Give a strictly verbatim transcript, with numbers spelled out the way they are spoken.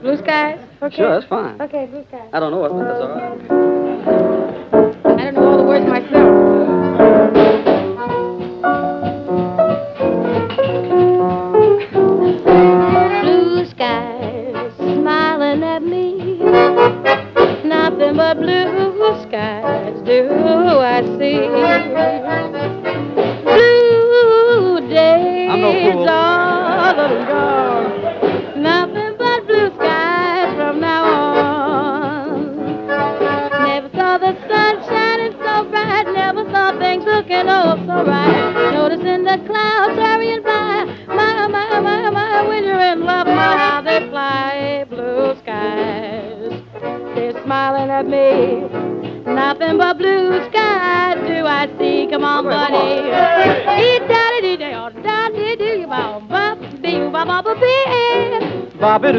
Blue skies? Okay. Sure, that's fine. Okay, blue skies. I don't know it, but that's all right. I don't know all the words myself. Blue skies smiling at me. Nothing but blue skies do I see. Blue days I'm no fool. all of them gone. Nothing but blue skies from now on. Never saw the sun shining so bright. Never saw things looking oh so right. Noticing the clouds hurrying by. My, my, my, my, when you're in love, my, how they fly. Blue skies, they're smiling at me. Nothing but blue skies do I see. Come on, buddy. Bobby